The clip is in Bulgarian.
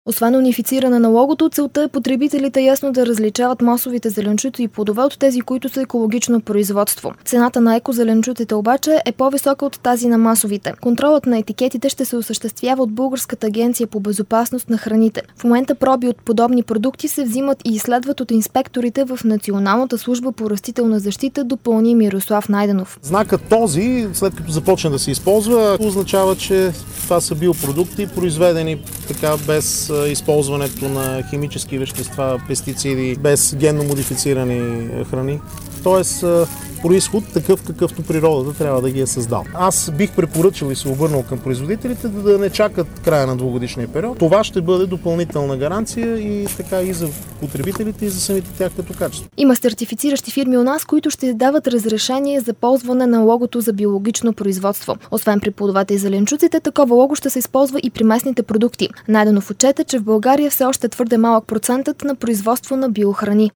Освен унифициране на логото, целта е потребителите ясно да различават масовите зеленчуци и плодове от тези, които са екологично производство. Цената на екозеленчуците обаче е по-висока от тази на масовите. Контролът на етикетите ще се осъществява от Българската агенция по безопасност на храните. В момента проби от подобни продукти се взимат и изследват от инспекторите в Националната служба по растителна защита, допълни Мирослав Найденов. Знакът този, след като започне да се използва, означава, че това са биопродукти, произведени така без използването на химически вещества, пестициди, без генно модифицирани храни. Тоест, произход такъв, какъвто природата трябва да ги е създал. Аз бих препоръчал и се обърнал към производителите да не чакат края на двугодишния период. Това ще бъде допълнителна гаранция и така и за потребителите, и за самите тях като качество. Има сертифициращи фирми у нас, които ще дават разрешение за ползване на логото за биологично производство. Освен при плодовете и зеленчуците, такова лого ще се използва и при местните продукти. Найденов отчете, че в България все още твърде малък процентът на производство на биохрани.